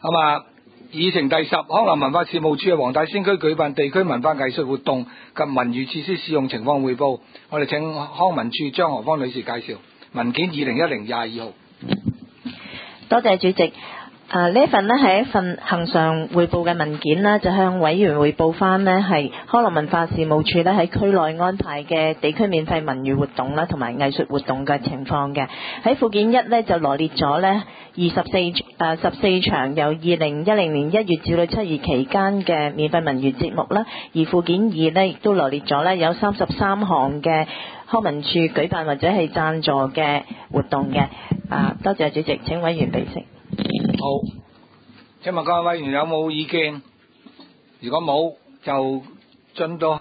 咁啊，議程第10，康樂文化事務處嘅黃大仙區舉辦地區文化藝術活動及文娛設施使用情況匯報。我哋請康文處張何芳女士介紹文件2010-22號。 多謝主席。呢份呢係一份恆常匯報嘅文件啦，就向委員匯報翻呢係康樂文化事務處呢喺區內安排嘅地區免費文娛活動啦，同埋藝術活動嘅情況嘅。喺附件1呢就羅列咗呢14場由2010年1月至到7月期間嘅免費文娛節目啦，而附件2呢亦都羅列咗呢有33項嘅康文處舉辦或者係贊助嘅活動嘅。多謝主席，請委員備悉。 好，請問各位委員有冇意見？如果冇，就進到